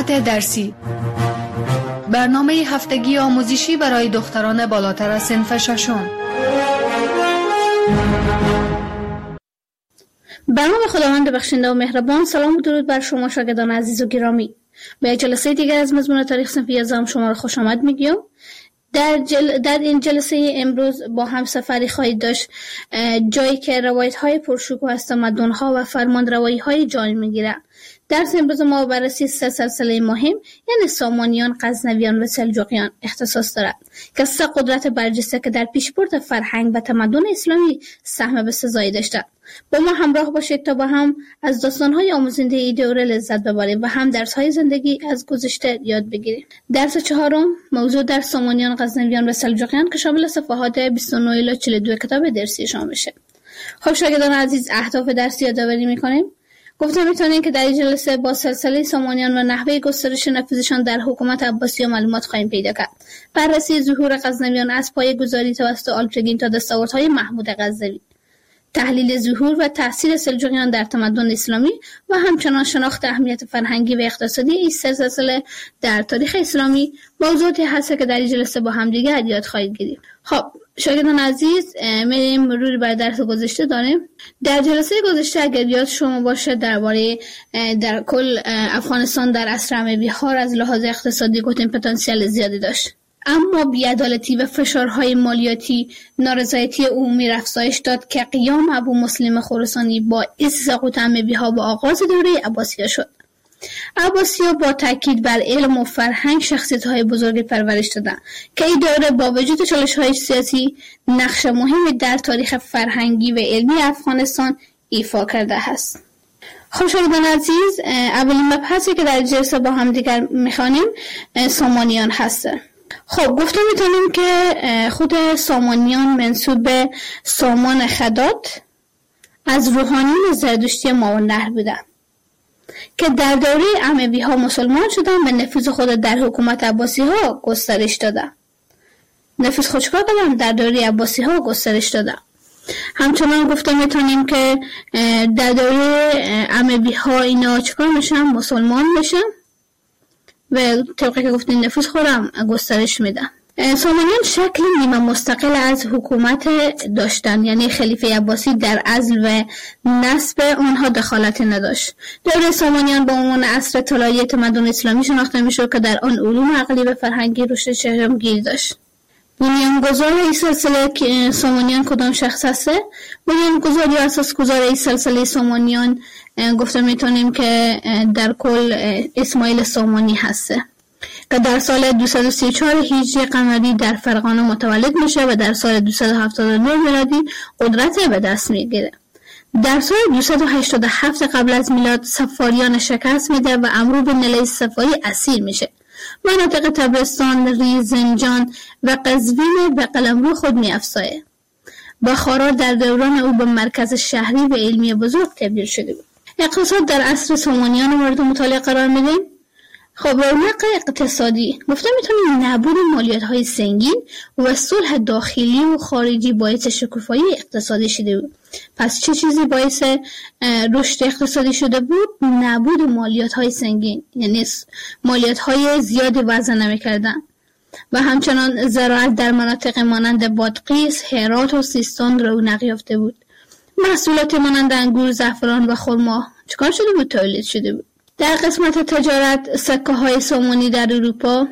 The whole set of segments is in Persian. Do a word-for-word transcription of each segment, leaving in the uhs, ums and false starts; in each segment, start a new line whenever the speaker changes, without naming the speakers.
ساعت درسی، برنامه هفتگی آموزشی برای دختران بالاتر از صنف ششم.
به نام خداوند بخشنده و مهربان. سلام و درود بر شما شاگردان عزیز و گرامی. به جلسه دیگر از مضمون تاریخ صنف یازدهم شما را خوش آمد میگیم. در, جل... در این جلسه امروز با هم سفری خواهید داشت جایی که روایت های پرشکوه از تمدن ها و فرمان روایی های جای میگیره. درس امروز ما بررسی سه سلسله مهم یعنی سامانیان، غزنویان و سلجوقیان اختصاص دارد که سه قدرت برجسته که در پیشبرد فرهنگ و تمدن اسلامی سهم بسزایی داشتند. با ما همراه باشید تا با هم از داستان‌های آموزنده این دوره لذت ببریم و هم درس‌های زندگی از گذشته یاد بگیریم. درس چهارم موضوع در سامانیان، غزنویان و سلجوقیان که شامل صفحات بیست و نه الی چهل و دو کتاب درسی شما میشه. خب شاگردان عزیز، اهداف درس یادآوری می‌کنیم. گفتم میتونیم که در این جلسه با سلسله سامانیان و نحوه گسترش نفوذشان در حکومت عباسی و معلومات خواهیم پیدا کرد. بررسی ظهور غزنویان از پایه‌گذاری توسط آلپتگین تا دستاوردهای محمود غزنوی، تحلیل ظهور و تأثیر سلجوقیان در تمدن اسلامی و همچنان شناخت اهمیت فرهنگی و اقتصادی این سه سلسله در تاریخ اسلامی موضوعاتی هست که در این جلسه با هم دیگه یاد خواهید گرفت. خب شاگردان عزیز، میریم مرور بر درس گذشته داریم. در جلسه گذشته اگر یاد شما باشه درباره در کل افغانستان در عصر اموی‌ها از لحاظ اقتصادی گفتیم پتانسیل زیادی داشت، اما بی‌عدالتی و فشارهای مالیاتی نارضایتی عمومی را افزایش داد که قیام ابو مسلم خراسانی با سقوط اموی‌ها با آغاز دوره عباسیه شد. عباسی‌ها با تاکید بر علم و فرهنگ شخصیت‌های بزرگی پرورش دادند که این دوره با وجود چالش‌های سیاسی نقش مهمی در تاریخ فرهنگی و علمی افغانستان ایفا کرده است. خب شاگردان عزیز، اولین مبحثی که در جلسه با هم دیگر می‌خوانیم سامانیان هست. خب گفتم میتونیم که خود سامانیان منسوب به سامان خدات از روحانیون زرتشتی ماوراءالنهر بودن که در دوره اموی ها مسلمان شدن و نفوذ خود در حکومت عباسی ها گسترش دادن. نفوذ خود چکار کردن؟ در دوره عباسی ها گسترش دادن. همچنان گفتم میتونیم که در دوره اموی ها اینا چکار میشن؟ مسلمان میشن و طبقی که گفتیم نفوذ خودم گسترش میدن. سامانیان شکل نیمه مستقل از حکومت داشتن، یعنی خلیفه عباسی در عزل و نصب آنها دخالت نداشت. دوره سامانیان با عنوان عصر طلایی تمدن اسلامی شناخته میشد که در آن علوم عقلی و فرهنگی رشد چشمگیری داشت. بنیانگذار این سلسله سامانیان کدام شخص هسته؟ بنیانگذار یا اساسگذار این سلسله سامانیان گفته میتونیم که در کل اسماعیل سامانی هسته که در سال دویست و سی و چهار هجری قمری در فرغانه متولد میشه و در سال دویست و هفتاد و نه میلادی قدرت به دست میگیره. در سال دویست و هشتاد و هفت قبل از میلاد صفاریان شکست میده و امرو بن الیث صفاری اسیر میشه. مناطق تبرستان، ری، زنجان و قزوین به قلمرو خود میافزایه. بخارا در دوران او به مرکز شهری و علمی بزرگ تبدیل شده بود. اقتصاد در عصر سامانیان مورد مطالعه قرار میدیم. خب رونق اقتصادی گفته میتونیم نبود مالیات‌های سنگین و صلح داخلی و خارجی باعث شکوفایی اقتصادی شده بود. پس چه چیزی باعث رشد اقتصادی شده بود؟ نبود مالیات‌های سنگین، یعنی مالیات‌های زیادی وضع نمی‌کردن و همچنان زراعت در مناطق مانند بادغیس، هرات و سیستان رونق یافته بود. محصولات مانند انگور، زعفران و خرما چکار شده بود؟ تولید شده بود. در قسمت تجارت سکه های سامانی در اروپا،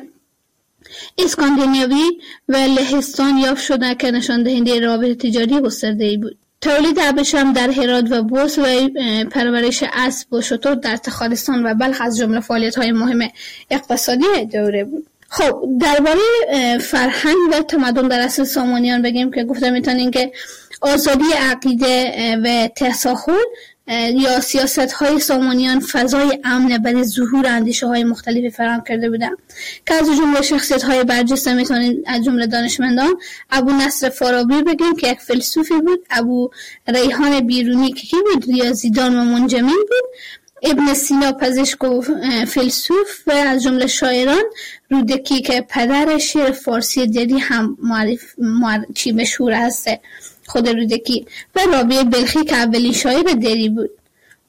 اسکاندیناوی و لهستان یافت شدند که نشان دهنده روابط تجاری گسترده‌ای بود. تولید ابریشم در هرات و بوس و پرورش اسب و شتر در تخارستان و بلخ از جمله فعالیت‌های مهم اقتصادی دوره بود. خب درباره فرهنگ و تمدن در عصر سامانیان بگیم که گفته میتونیم که آزادی عقیده و تساهل یا سیاست‌های سامانیان فضای امن برای ظهور اندیشه‌های مختلفی فراهم کرده بودند که از جمله شخصیت‌های برجسته میتونید از جمله دانشمندان ابو نصر فارابی بگیم که یک فیلسوفی بود، ابو ریحان بیرونی که کی بود؟ ریاضیدان و منجمین بود، ابن سینا پزشک و فیلسوف و از جمله شاعران رودکی که پدر شعر فارسی دری هم معرف چی مشهور هسته خود رودکی و رابعه بلخی که اولین شاعر دری بود.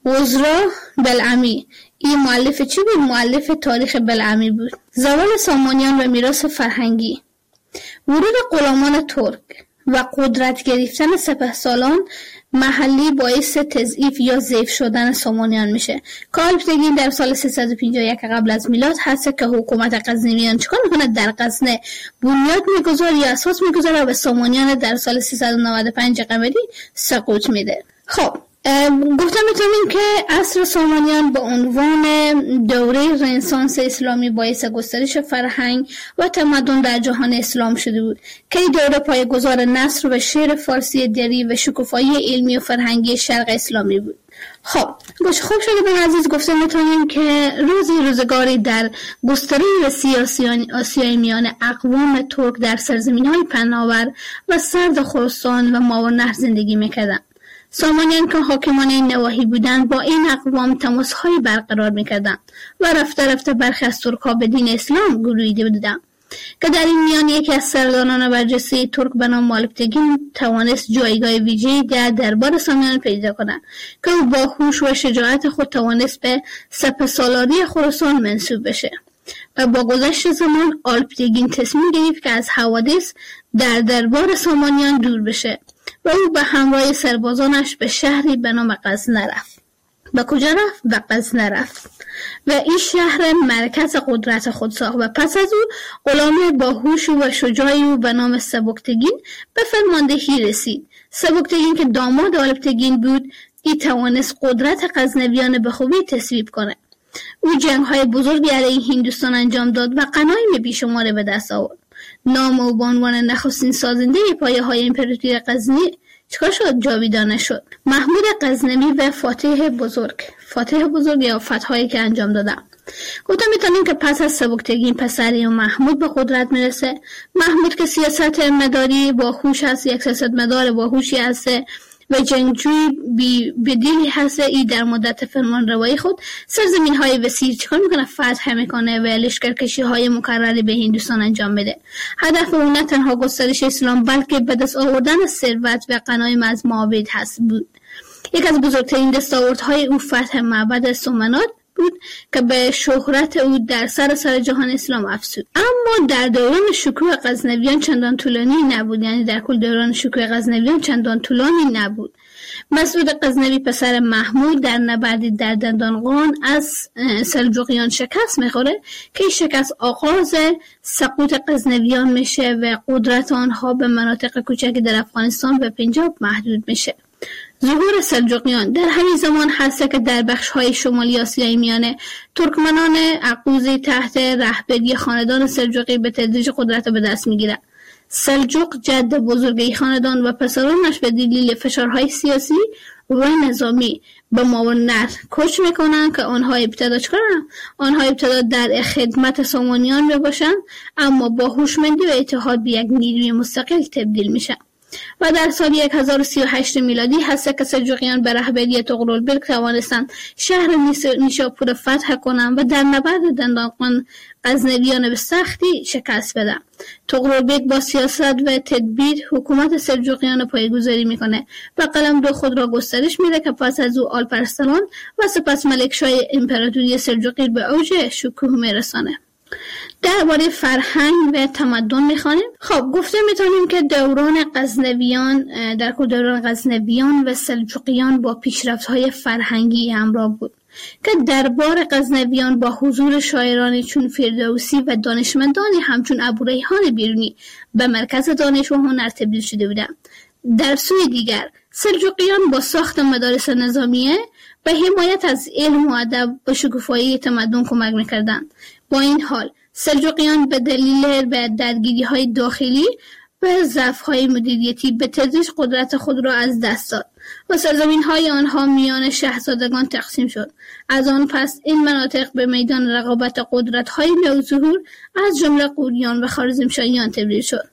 عزرا بلعمی. این مؤلف چی بود؟ مؤلف تاریخ بلعمی بود. زوال سامانیان و میراث فرهنگی. ورود غلامان ترک و قدرت گرفتن سپهسالار محلی باعث تضعیف یا ضعیف شدن سامانیان میشه. آلپتگین در سال سیصد و پنجاه و یک قبل از میلاد هست که حکومت غزنویان چیکار میکنه؟ در غزنه بنیاد میگذاره یا اساس میگذاره و به سامانیان در سال سیصد و نود و پنج قمری سقوط میده. خب گفتم میتونیم که عصر سامانیان به عنوان دوره رنسانس اسلامی باعث گسترش فرهنگ و تمدن در جهان اسلام شده بود که این دوره پایه‌گذار نثر و شعر فارسی دری و شکوفایی علمی و فرهنگی شرق اسلامی بود. خب باشه، خوب شده عزیز، گفته میتونیم که روزی روزگاری در گستره سیاسی آسیای میان اقوام ترک در سرزمین‌های پهناور و سرد خراسان و ماورالنهر زندگی میکردند. سامانیان که حاکمان این نواحی بودند با این اقوام تماس‌های برقرار می‌کردند و رفته رفته برخی از ترک‌ها به دین اسلام گرویده بودند که در این میان یکی از سرداران برجسته ترک به نام آلپتگین توانست جایگاه ویژه‌ای در دربار سامانیان پیدا کند که او با هوش و شجاعت خود توانست به سپهسالاری خراسان منسوب بشه و با گذشت زمان آلپتگین تصمیم گرفت که از حوادث در دربار سامانیان دور بشه و او به همراه سربازانش به شهری به نام غزنه رفت. به کجا رفت؟ به غزنه رفت و این شهر مرکز قدرت خود ساخت و پس از او غلام باهوش و شجاعی او به نام سبکتگین به فرماندهی رسید. سبکتگین که داماد آلپتگین بود، این توانست قدرت غزنویان به خوبی تصویب کنه. او جنگ‌های بزرگی علیه هندوستان انجام داد و غنایم بیشماری به دست آورد. نام او به عنوان نخستین سازنده پایه‌های امپراتوری غزنی چیکار شد؟ جاویدانه شد. محمود غزنوی و فاتح بزرگ فاتح بزرگ یا فتح‌هایی که انجام دادن. گفتم میتونیم که پس از سبکتگین پسری و محمود به قدرت میرسه. محمود که سیاست مداری با هوش هست، یک سیاست مدار با هوشی هست و جنگجوی بی بدیلی هست. ای در مدت فرمان روایی خود سرزمین های وسیع چکار میکنه؟ فتح میکنه و لشکرکشی های مکرری به هندوستان انجام میده. هدف اون نه تنها گسترش اسلام بلکه به دست آوردن ثروت و غنایم از معابد هست بود. یک از بزرگترین دستاوردهای او فتح معبد سومنات بود که به شهرت او در سراسر جهان اسلام افزود. اما در دوران شکوه غزنویان چندان طولانی نبود، یعنی در کل دوران شکوه غزنویان چندان طولانی نبود. مسعود غزنوی پسر محمود در نبردی در دندانقان از سلجوقیان شکست میخوره که این شکست آغاز سقوط غزنویان میشه و قدرت آنها به مناطق کوچکی در افغانستان و پنجاب محدود میشه. ظهور سلجوقیان در همین زمان هست که در بخش‌های شمالی آسیای میانه ترکمنان اقوزی تحت رهبری خاندان سلجوقی به تدریج قدرت به دست میگیرند. سلجوق جد بزرگی خاندان و پسرانش به دلیل فشارهای سیاسی و نظامی به ماورالنهر کوچ میکنند که آنها ابتدا چکارن؟ آنها ابتدا در خدمت سامانیان باشند، اما با هوشمندی و اتحاد به یک نیروی مستقل تبدیل میشن. و در سال هزار و سی و هشت میلادی هست که سلجوقیان به رهبری طغرلبک توانستند شهر نیشاپور فتح کنند و در نبرد دندانقان غزنویان به سختی شکست بدن. طغرلبک با سیاست و تدبیر حکومت سلجوقیان پایه‌گذاری میکنه و قلمرو خود را گسترش میده که پس از او آلپارسلان و سپس ملکشاه امپراتوری سلجوقی به اوج شکوه میرسانه. درباره فرهنگ و تمدن میخوانیم. خب گفته میتونیم که دوران غزنویان در کل دوران غزنویان و سلجوقیان با پیشرفت‌های فرهنگی همراه بود که دربار غزنویان با حضور شاعرانی چون فردوسی و دانشمندانی همچون ابوریحان بیرونی به مرکز دانش و هنر تبدیل شده بودند. در سوی دیگر سلجوقیان با ساخت مدارس نظامیه و حمایت از علم و ادب به شکوفایی تمدن کمک میکردند. با این حال سلجوقیان به دلیل به درگیری‌های داخلی و ضعف‌های مدیریتی به تدریج قدرت خود را از دست داد و سرزمین‌های آنها میان شاهزادگان تقسیم شد. از آن پس این مناطق به میدان رقابت قدرت‌های نوظهور از جمله غوریان و خوارزمشاهیان تبدیل شد.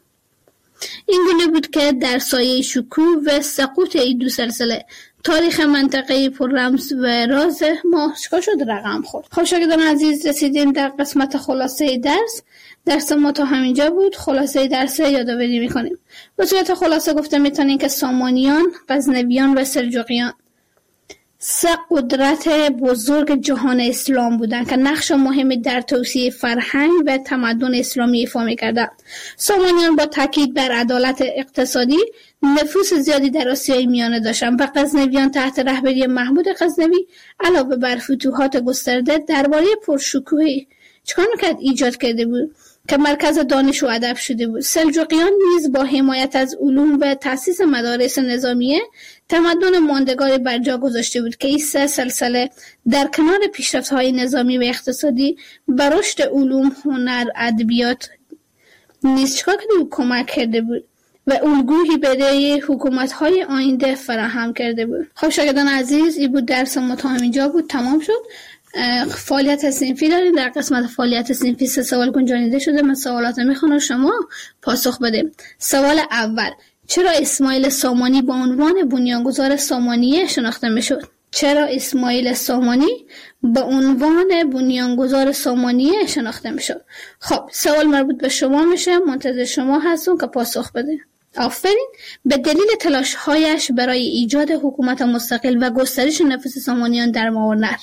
این گونه بود که در سایه شکوه و سقوط این دو سلسله تاریخ منطقه پر رمز و راز ما چکار شد رقم خورد. خب شاگردان عزیز، رسیدیم در قسمت خلاصه درس. درس ما تا همینجا بود. خلاصه درس یادآوری میکنیم. به صورت خلاصه گفته میتونیم که سامانیان، غزنویان و سلجوقیان سه قدرت بزرگ جهان اسلام بودند که نقش مهمی در توسعه فرهنگ و تمدن اسلامی ایفا می‌کردند. سامانیان با تاکید بر عدالت اقتصادی نفوذ زیادی در آسیای میانه داشتند و غزنویان تحت رهبری محمود غزنوی علاوه بر فتوحات گسترده درباره پرشکوهی چکار می‌کرد ایجاد کرده بود که مرکز دانش و ادب شده بود. سلجوقیان نیز با حمایت از علوم و تأسیس مدارس نظامیه تمدن ماندگاری بر جا گذاشته بود که این سه سلسله در کنار پیشرفت‌های نظامی و اقتصادی بر رشد علوم، هنر، ادبیات نیز چکار کرده بود؟ کمک کرده بود و الگویی برای حکومت‌های آینده فراهم کرده بود. خب شاگردان عزیز، این بود درس ما تا همینجا بود، تمام شد. فعالیت صنفی داریم. در قسمت فعالیت صنفی سه سوال گنجانیده شده. من سوالات میخوام شما پاسخ بده. سوال اول: چرا اسماعیل سامانی با عنوان بنیانگذار سامانیه شناخته میشد؟ چرا اسماعیل سامانی به عنوان بنیانگذار سامانیه شناخته میشد؟ خب سوال مربوط به شما میشه، منتظر شما هستم که پاسخ بده. آفرین. به دلیل تلاش‌هایش برای ایجاد حکومت مستقل و گسترش نفوذ سامانیان در ماورالنهر.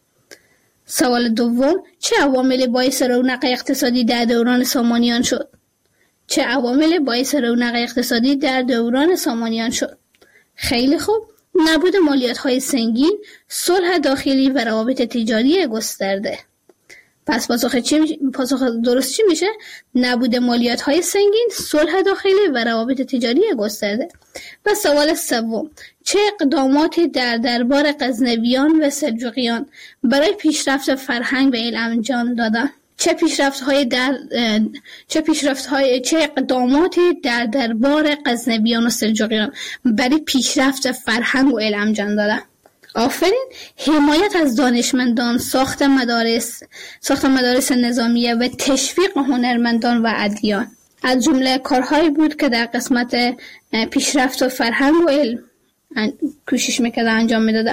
سوال دوم: چه عواملی باعث رونق اقتصادی در دوران سامانیان شد؟ چه عواملی باعث رونق اقتصادی در دوران سامانیان شد؟ خیلی خوب. نبود مالیات‌های سنگین، صلح داخلی و روابط تجاری گسترده. پس پاسخ چی میشه؟ پاسخ درست چی میشه؟ نبود مالیات‌های سنگین، صلح داخلی و روابط تجاری گسترده. و سوال سوم: چه اقداماتی در دربار غزنویان و سلجوقیان برای پیشرفت فرهنگ و علم انجام دادند؟ چه پیشرفت‌های در چه پیشرفت‌های چه اقداماتی در دربار غزنویان و سلجوقیان برای پیشرفت فرهنگ و علم انجام دادند؟ آفرین. حمایت از دانشمندان، ساخت مدارس، ساخت مدارس نظامیه و تشویق هنرمندان و ادیان از جمله کارهایی بود که در قسمت پیشرفت و فرهنگ و علم کوشش میکرده انجام میداده.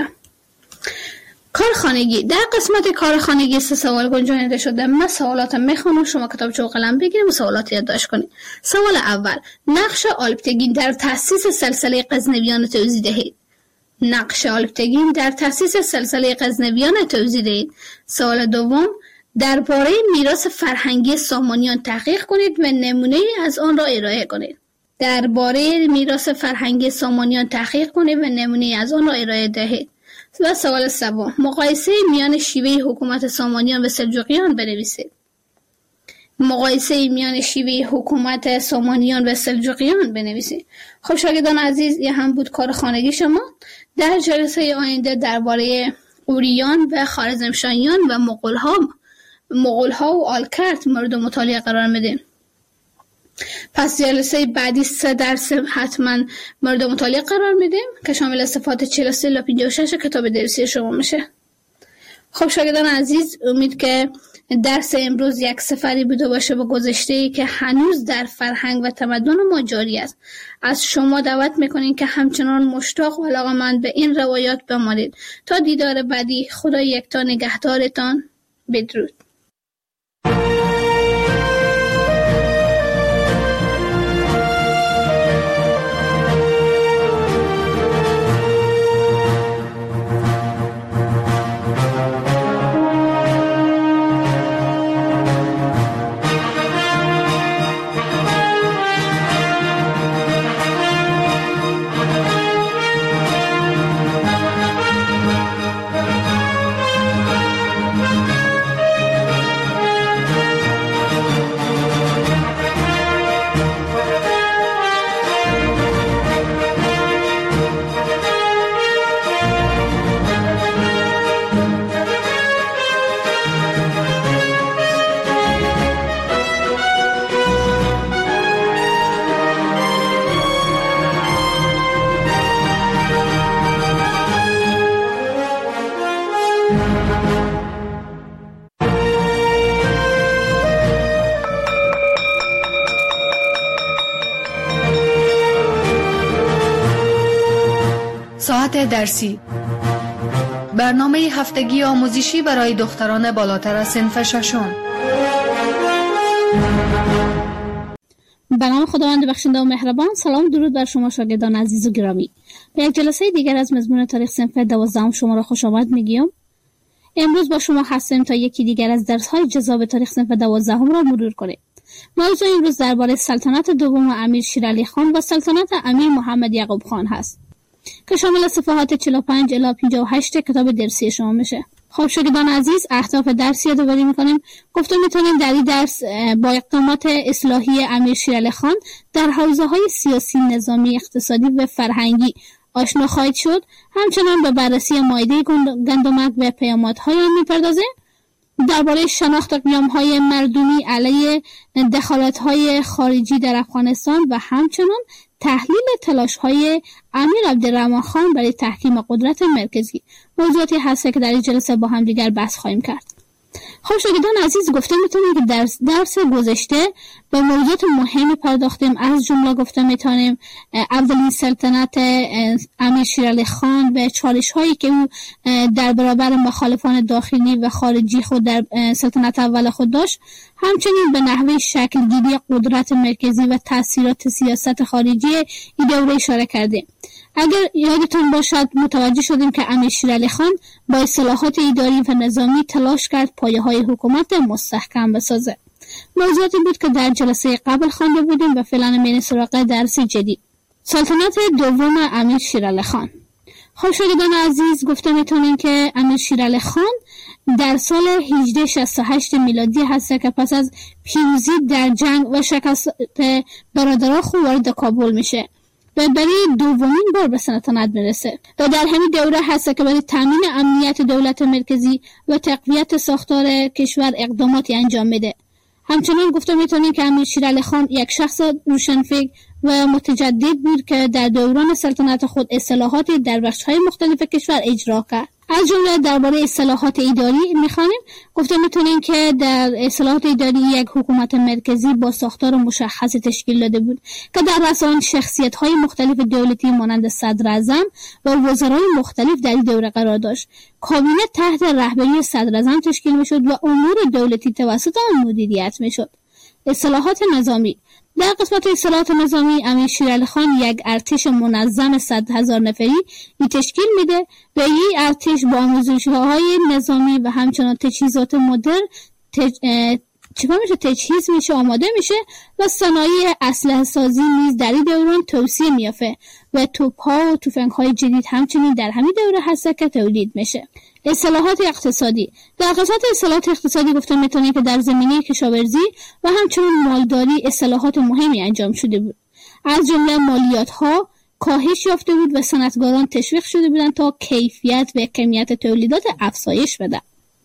کارخانگی. در قسمت کارخانگی سه سوال گنجانیده شده. من سوالات میخونم، شما کتابچه و قلم بگیرید و سوالات یادداشت کنید. سوال اول: نقش آلپتگین در تأسیس سلسله غزنویان توضیح دهید. نقش آلپتگین در تأسیس سلسله غزنویان توضیح دهید. سوال دوم: درباره میراث فرهنگی سامانیان تحقیق کنید و نمونه از آن را ارائه کنید. درباره میراث فرهنگی سامانیان تحقیق کنید و نمونه از آن را ارائه دهید. و سوال سوم: مقایسه میان شیوه حکومت سامانیان و سلجوقیان بنویسید. مقایسه میان شیوه حکومت سامانیان و سلجوقیان بنویسید. خب شاگردان عزیز، این هم بود کار خانگی شما. در جلسه آینده درباره اوریان و خوارزمشاهیان و مغول‌ها مغول‌ها و آلکرت مورد مطالعه قرار میدیم. پس جلسه بعدی سه درس حتما مورد مطالعه قرار میدیم که شامل صفات چهل و سه تا پنجاه و شش کتاب درسی شما میشه. خب شاگردان عزیز، امید که درس امروز یک سفری بوده باشه به گذشته‌ای که هنوز در فرهنگ و تمدن ما جاری است. از شما دعوت میکنیم که همچنان مشتاق و علاقه‌مند به این روایات بمانید. تا دیدار بعدی، خدا یکتا نگهدارتان. بدرود.
ساعت درسی، برنامه هفتگی آموزشی برای دختران بالاتر از صنف ششم.
به نام خداوند بخشنده و مهربان. سلام درود بر شما شاگردان عزیز و گرامی. به یک جلسه دیگر از مضمون تاریخ صنف دوازدهم شما را خوش آمد میگیم. امروز با شما هستیم تا یکی دیگر از درس‌های جذاب تاریخ صنف دوازدهم را مرور کنیم. موضوع امروز درباره سلطنت دوم امیر شیرعلی خان و سلطنت امیر محمد یعقوب خان هست که شامل صفحات چهل و پنج الی پنجاه و هشت کتاب درسی شما میشه. خب شاگردان عزیز، اهداف درس یادآوری میکنیم. گفتم میتونیم در این درس با اقدامات اصلاحی امیر شیرعلی خان در حوزه‌های سیاسی، نظامی، اقتصادی و فرهنگی آشنا خواهید شد. همچنان به بررسی مائده گندمک و پیامدهای آن میپردازیم. درباره شناخت قیام‌های مردمی علیه دخالت‌های خارجی در افغانستان و همچنان تحلیل تلاش‌های امیر عبدالرحمن خان برای تحکیم قدرت مرکزی موضوعاتی هست که در این جلسه با هم دیگر بحث خواهیم کرد. خب شاگردان عزیز، گفته میتونیم که درس درس گذشته به موضوعات مهمی پرداختیم. از جمله گفته میتونیم اولین سلطنت امیر شیرعلی خان و چالش هایی که او در برابر مخالفان داخلی و خارجی خود در سلطنت اول خود داشت، همچنین به نحوه شکلگیری قدرت مرکزی و تاثیرات سیاست خارجی این دوره اشاره کردیم. اگر یادتون باشد متوجه شدیم که امیر شیرعلی خان با اصلاحات اداری و نظامی تلاش کرد پایه‌های حکومت مستحکم بسازه. موضوعاتی بود که در جلسه قبل خوانده بودیم و فعلا میریم سراغ درس جدید. سلطنت دوم امیر شیرعلی خان. خب شاگردان عزیز، گفته میتونیم که امیر شیرعلی خان در سال هجده شصت و هشت میلادی هست که پس از پیروزی در جنگ و شکست برادران خود وارد کابل میشه و برای دومین بار به سلطنت میرسه و در همین دوره هست که برای تامین امنیت دولت مرکزی و تقویت ساختار کشور اقداماتی انجام میده. همچنین گفته میتونیم که امیر شیرعلی خان یک شخص روشنفکر و متجدد بود که در دوران سلطنت خود اصلاحاتی در بخش‌های مختلف کشور اجرا کرد. از جمله درباره اصلاحات اداری می‌خوانیم. گفته میتونیم که در اصلاحات اداری یک حکومت مرکزی با ساختار مشخصی تشکیل داده بود که در رأس آن شخصیت‌های مختلف دولتی مانند صدر اعظم و وزرای مختلف در این دوره قرار داشت. کابینه تحت رهبری صدر اعظم تشکیل می‌شد و امور دولتی توسط آن مدیریت می‌شد. اصلاحات نظامی. در قسمت اصلاحات نظامی امیر شیرعلی خان یک ارتش منظم صد هزار نفری ای تشکیل میده و این ارتش با آموزش‌های نظامی و همچنان تجهیزات مدرن تج... چیکار میشه تجهیز میشه آماده میشه و صنایع اسلحه سازی نیز در این دوران توسعه میافته و توپ‌ها و تفنگ‌های جدید همچنین در همین دوره هست که تولید میشه. اصلاحات اقتصادی. در قسمت اصلاحات اقتصادی گفتم میتونیم که در زمینه کشاورزی و همچنین مالداری اصلاحات مهمی انجام شده بود. از جمله مالیات‌ها کاهش یافته بود و صنعتگران تشویق شده بودند تا کیفیت و کمیت تولیدات افزایش بده.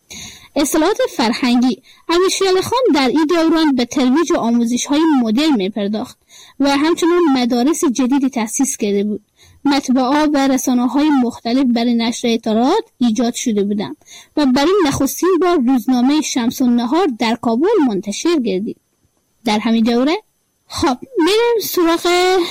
اصلاحات فرهنگی. امیر شیرعلی خان در این دوران به ترویج آموزش‌های مدرن می‌پرداخت و همچنین مدارس جدیدی تأسیس کرده بود. مطبوعات و رسانه‌های مختلف برای نشر اطلاعات ایجاد شده بودند و برای نخستین بار روزنامه شمس النهار در کابل منتشر گردید. در همین دوره خب میریم سراغ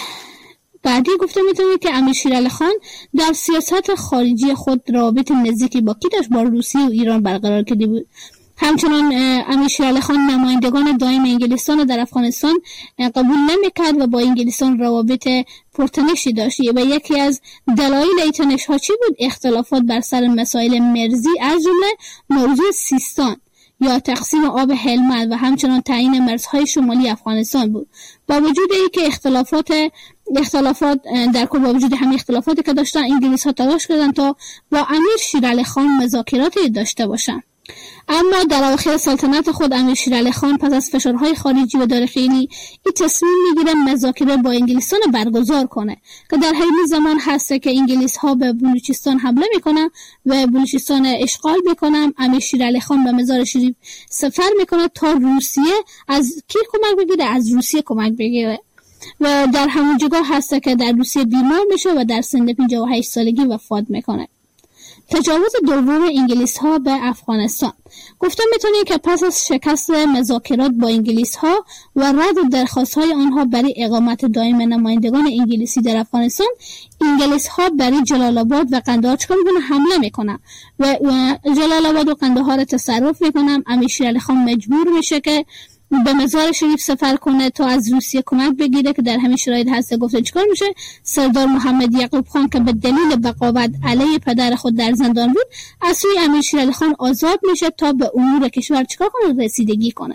بعدی. گفته میتونیم که امیر شیرعلی خان در سیاست خارجی خود روابط نزدیکی با کی داشت؟ با روسیه و ایران برقرار کرده بود. همچنان امیر شیرعلی خان نمایندگان دائم انگلستان در افغانستان قبول نمیکرد و با انگلستان روابط پرتنشی داشت و یکی از دلایل این تنش‌ها چی بود؟ اختلافات بر سر مسائل مرزی، از جمله موضوع سیستان یا تقسیم آب هلمند و همچنان تعیین مرزهای شمالی افغانستان بود. با وجود اینکه اختلافات اختلافات در کل با وجود همین اختلافاتی که داشتن، انگلیس‌ها تلاش کردند تا با امیر شیرعلی خان مذاکراتی داشته باشند. اما در اواخر سلطنت خود امیر شیرعلی خان پس از فشارهای خارجی و داخلی این تصمیم میگیره مذاکره با انگلستان برگزار کنه که در همین زمان هست که انگلیس ها به بلوچستان حمله میکنن و بلوچستان اشغال میکنن. امیر شیرعلی خان به مزار شریف سفر میکنه تا روسیه از کی کمک بگیره؟ از روسیه کمک بگیره و در همون جگاه هست که در روسیه بیمار میشه و در سن پنجاه و هشت سالگی وفات میکنه. تجاوز دوم انگلیس ها به افغانستان. گفته میتونیم که پس از شکست مذاکرات با انگلیس ها و رد درخواست های آنها برای اقامت دائم نمایندگان انگلیسی در افغانستان، انگلیس ها برای جلال آباد و قندهار چکار میکنن؟ حمله میکنن و جلال آباد و قندهار تصرف میکنن. امیر شیرعلی خان مجبور میشه که به مزار شریف سفر کنه تا از روسیه کمک بگیره که در همین شرایط هست. گفته چیکار میشه؟ سردار محمد یعقوب خان که به دلیل بغاوت علیه پدر خود در زندان بود از سوی امیر شیر علی خان آزاد میشه تا به امور کشور چیکار کنه؟ رسیدگی کنه.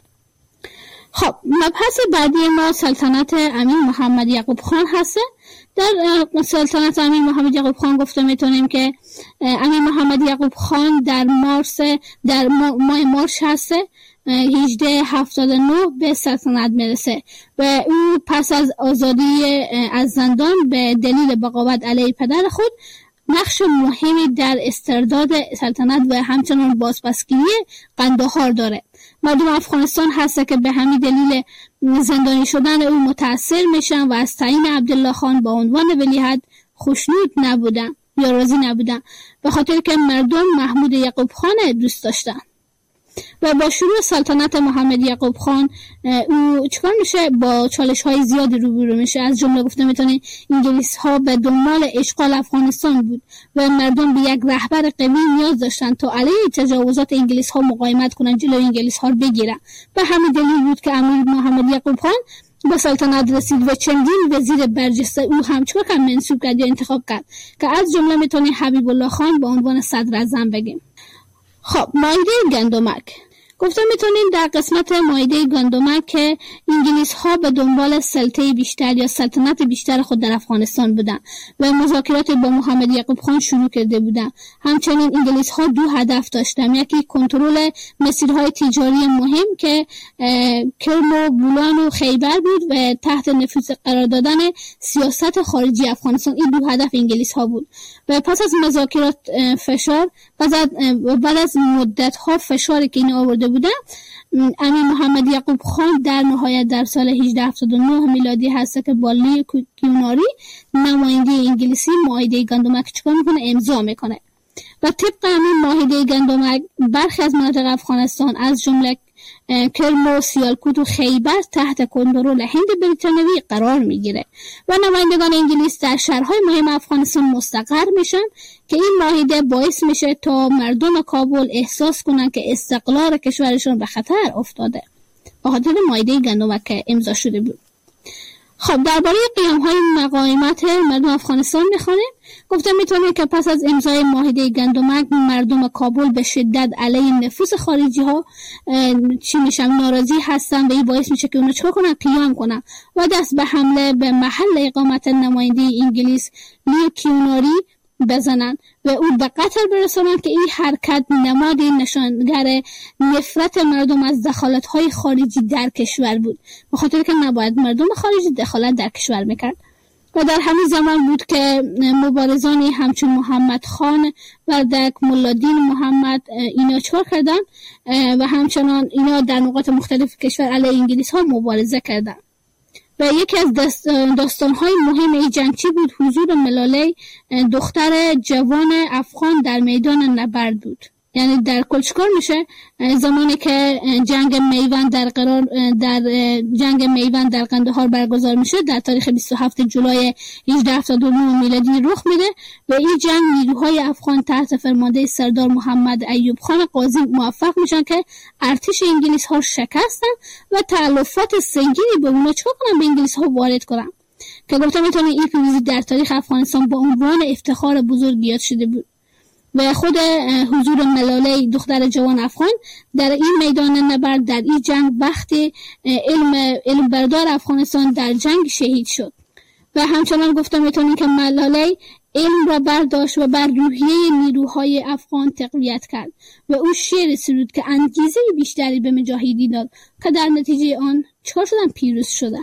خب مبحث بعدی ما سلطنت امیر محمد یعقوب خان هست. در سلطنت امیر محمد یعقوب خان گفته میتونیم که امیر محمد یعقوب خان در مارس در ماه مارس هست هجده هفتاد و نه به سلطنت میرسه و او پس از آزادی از زندان به دلیل بغاوت علیه پدر خود نقش مهمی در استرداد سلطنت و همچنان بازپسگیری قندهار داره. مردم افغانستان هست که به همین دلیل زندانی شدن او متاثر میشن و از تعیین عبدالله خان با عنوان ولیعهد خوشنود نبودن یا راضی نبودن، به خاطر که مردم محمود یعقوب خان دوست داشتن. و با شروع سلطنت محمد یعقوب خان او چیکار میشه؟ با چالش های زیادی روبرو میشه. از جمله گفته میتونه انگلیس ها به دنبال اشغال افغانستان بود و مردم به یک رهبر قوی نیاز داشتن تا علیه تجاوزات انگلیس ها مقاومت کنن، جلوی انگلیس ها رو بگیرن. به همین دلیل بود که امیر محمد یعقوب خان به سلطنت رسید و چندین وزیر برجسته او هم چیکار کرد؟ منصوب کرد یا انتخاب کرد که از جمله میتونه حبیب الله خان به عنوان صدر اعظم بگیم. خب مائده گندمک گفته میتونیم در قسمت مائده گندمک که انگلیس ها به دنبال سلطه بیشتر یا سلطنت بیشتر خود در افغانستان بودن و مذاکرات با محمد یعقوب خان شروع کرده بودن. همچنین انگلیس ها دو هدف داشتن، یکی کنترل مسیرهای تجاری مهم که کرم و بولان و خیبر بود و تحت نفوذ قرار دادن سیاست خارجی افغانستان. این دو هدف انگلیس ها بود و پس از مذاکرات فشار بعد از مدت ها فشاری که این آورده بودن، امیر محمد یعقوب خان در نهایت در سال هجده هفتاد و نه میلادی هست که با لی کیوناری نماینده انگلیسی مائده گندمک چیکار میکنه؟ امضا میکنه و طبق همین مائده گندمک برخی از مناطق افغانستان از جمله کرم و سیالکوت و خیبر تحت کنترل هند بریتانیایی قرار میگیره و نمایندگان انگلیس در شهرهای مهم افغانستان مستقر میشن که این معاهده باعث میشه تا مردم کابل احساس کنن که استقلال کشورشون به خطر افتاده به خاطر مائده گندمک که امضا شده بود. خب درباره قیام‌های مقاومت مردم افغانستان میخوانیم. گفته میتونه که پس از امضای معاهده گندمک مردم کابل به شدت علیه نفوذ خارجی ها چی میشن؟ ناراضی هستن و این باعث میشه که اونا چیکار کنن؟ قیام کنن و دست به حمله به محل اقامت نماینده انگلیس لی کیوناری بزنن و او به قتل برسانن که این حرکت نمادی نشانگر نفرت مردم از دخالت‌های خارجی در کشور بود، به خاطر که نباید مردم خارجی دخالت در کشور میکرد. و در همین زمان بود که مبارزانی همچون محمد خان وردک، ملادین محمد اینا چکار کردن و همچنان اینا در نقاط مختلف کشور علیه انگلیس ها مبارزه کردن. و یکی از داستان‌های مهم این جنگ چی بود؟ حضور ملاله دختر جوان افغان در میدان نبرد بود. یعنی در کل چیکار میشه؟ زمانی که جنگ میوند در قرار در جنگ میوند در قندهار برگزار میشه در تاریخ بیست و هفتم جولای هجده هفتاد و نه میلادی رخ میده و این جنگ نیروهای افغان تحت فرمانده سردار محمد ایوب خان قاضی موفق میشن که ارتش انگلیس ها شکستن و تلفات سنگینی به اونها چیکار کنن؟ به انگلیس ها وارد کنن که گفتم میتونه این پیروزی در تاریخ افغانستان با عنوان افتخار بزرگ یاد شده بود. و خود حضور ملاله دختر جوان افغان در این میدان نبرد در این جنگ وقتی علم علم بردار افغانستان در جنگ شهید شد و همچنان گفتم میتونیم که ملاله علم را برداشت و بر روحیه نیروهای افغان تقویت کرد و او شعر سرود که انگیزه بیشتری به مجاهدین داد که در نتیجه آن چکار شدن؟ پیروز شدن.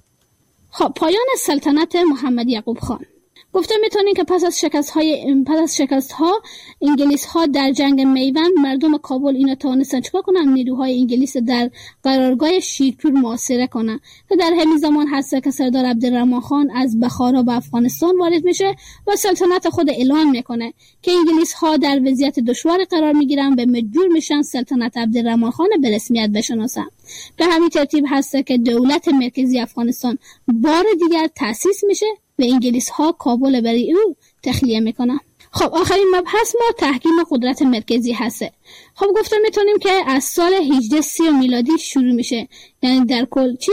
خب پایان سلطنت محمد یعقوب خان. گفته میتونیم که پس از شکست های پس از شکست ها انگلیس ها در جنگ میوند مردم کابل اینا توانستن چیکار کنن؟ نیروهای انگلیس در قرارگاه شیرپور محاصره کنن که در همین زمان هست که سردار عبدالرحمن خان از بخارا به افغانستان وارد میشه و سلطنت خود اعلان میکنه که انگلیس ها در وضعیت دشوار قرار میگیرن و مجبور میشن سلطنت عبدالرحمن خان به رسمیت بشناسن. به همین ترتیب هست که دولت مرکزی افغانستان بار دیگر تأسیس میشه و انگلیس ها کابل برای او تخلیه میکنن. خب آخرین مبحث ما تحکیم قدرت مرکزی هسته. خب گفتم میتونیم که از سال هجده سی میلادی شروع میشه، یعنی در کل چی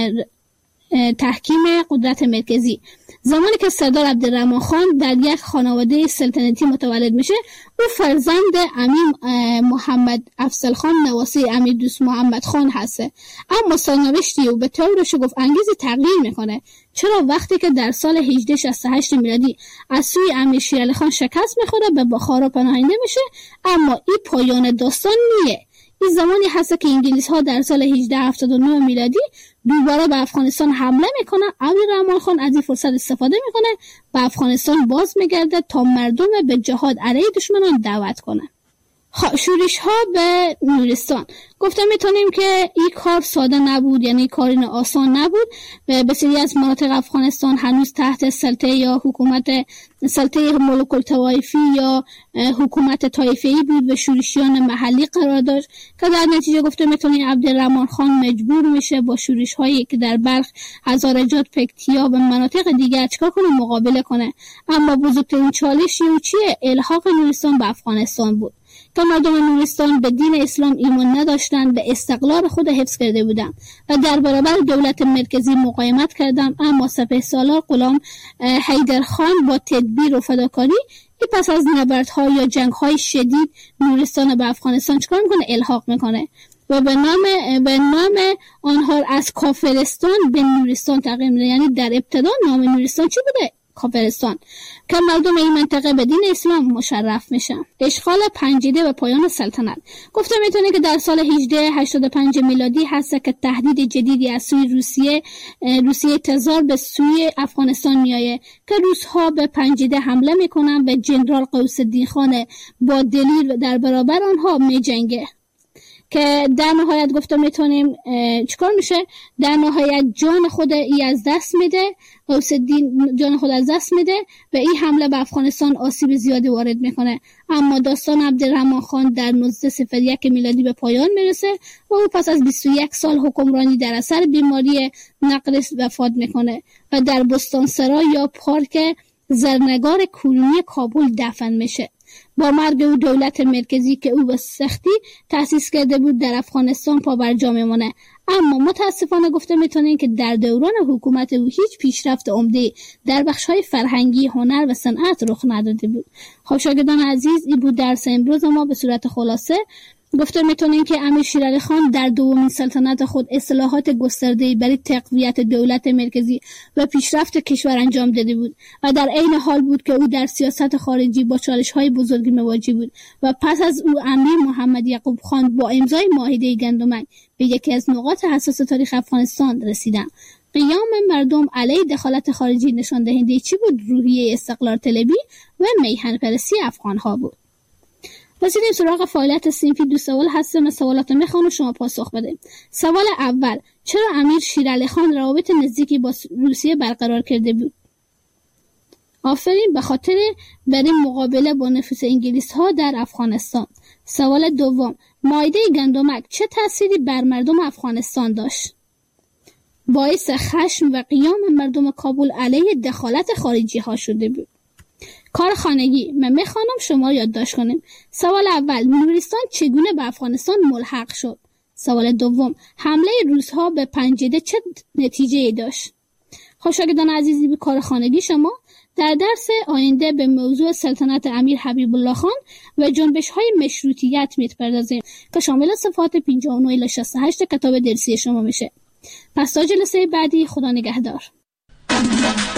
تحکیم قدرت مرکزی. زمانی که سردار عبدالرحمن خان در یک خانواده سلطنتی متولد میشه، او فرزند امیر محمد افضل خان نواسی امیر دوست محمد خان هسته. اما سرنوشتی او به طور شگفت انگیزی تغییر میکنه. چرا؟ وقتی که در سال هجده شصت و هشت میلادی از سوی امیر شیرعلی خان شکست میخوره، به بخارا پناهنده میشه. اما این پایان داستان نیه. این زمانی هست که انگلیس ها در سال هجده هفتاد و نه میلادی دوباره به افغانستان حمله میکنه. عبدالرحمن خان از این فرصت استفاده میکنه، به افغانستان باز میگرده تا مردم به جهاد علیه دشمنان دعوت کنه. شورش ها به نورستان. گفتم میتونیم که این کار ساده نبود، یعنی کاری آسان نبود. به بسیاری از مناطق افغانستان هنوز تحت سلطه یا حکومت سلطه ملوک الطوایفی یا حکومت طایفه‌ای بود و شورشیان محلی قرار داشت که در نتیجه گفتم میتونیم عبدالرحمن خان مجبور میشه با شورش هایی که در بلخ، هزارجات، پکتیا و مناطق دیگر چیکار کنه؟ مقابله کنه. اما بزرگترین چالشی او چیه؟ الحاق نورستان به افغانستان بود که مردم نورستان به دین اسلام ایمان نداشتند، به استقلال خود حفظ کرده بودند و در برابر دولت مرکزی مقاومت کردند. اما سپهسالار غلام حیدرخان با تدبیر و فداکاری پس از نبردها یا جنگ‌های شدید نورستان به افغانستان چیکار میکنه؟ الحاق میکنه و به نام به نام آنها از کافرستان به نورستان تغییر میده. یعنی در ابتدا نام نورستان چی بوده؟ کافرستان، که مردم این منطقه به دین اسلام مشرف میشن. اشغال پنجیده و پایان سلطنت. گفتم میتونه که در سال هجده هشتاد و پنج میلادی هست که تهدید جدیدی از سوی روسیه روسیه تزار به سوی افغانستان میایه که روس‌ها به پنجیده حمله میکنن و جنرال غوث الدین خان با دلیر در برابر آنها میجنگه که در نهایت گفتم میتونیم چیکار میشه؟ در نهایت جان خود ای از دست میده، غوث الدین جان خود از دست میده و این حمله به افغانستان آسیب زیادی وارد میکنه. اما داستان عبدالرحمن خان در نوزده صفر یک میلادی به پایان میرسه و او پس از بیست و یک سال حکمرانی در اثر بیماری نقرس وفات میکنه و در بستانسرای یا پارک زرنگار کنونی کابل دفن میشه. با مرگ او دولت مرکزی که او به سختی تأسیس کرده بود در افغانستان پا بر جا میمونه. اما متاسفانه گفته میتونین که در دوران حکومت او هیچ پیشرفت عمده در بخش‌های فرهنگی، هنر و صنعت رخ نداده بود. خب شاگردان عزیز، این بود درس امروز ما به صورت خلاصه. گفته میتونیم که امیر شیرعلی خان در دومین سلطنت خود اصلاحات گسترده‌ای برای تقویت دولت مرکزی و پیشرفت کشور انجام داده بود و در عین حال بود که او در سیاست خارجی با چالش‌های بزرگی مواجه بود و پس از او امیر محمد یعقوب خان با امضای معاهده گندمک به یکی از نقاط حساس تاریخ افغانستان رسیدند. قیام مردم علیه دخالت خارجی نشان دهنده چی بود؟ روحیه استقلال طلبی و میهن پرستی افغان‌ها بود. رسیدیم سراغ فعالیت صنفی. دو سوال هستم و سوالات میخوام و شما پاسخ بده. سوال اول: چرا امیر شیرعلی خان روابط نزدیکی با روسیه برقرار کرده بود؟ آفرین، به خاطر برای مقابله با نفوذ انگلیس ها در افغانستان. سوال دوم: معاهده گندمک چه تأثیری بر مردم افغانستان داشت؟ باعث خشم و قیام مردم کابل علیه دخالت خارجی ها شده بود. کار خانگی. من میخوانم شما یادداشت کنیم. سوال اول: نورستان چگونه به افغانستان ملحق شد؟ سوال دوم: حمله روس‌ها به پنجیده چه نتیجه‌ای داشت؟ خب شاگردان عزیزی، به کار خانگی شما در درس آینده به موضوع سلطنت امیر حبیب الله خان و جنبش‌های مشروطیت می‌پردازیم که شامل صفحات پنجاه و نه الی شصت و هشت کتاب درسی شما میشه. پس تا جلسه بعدی، خدا نگهدار.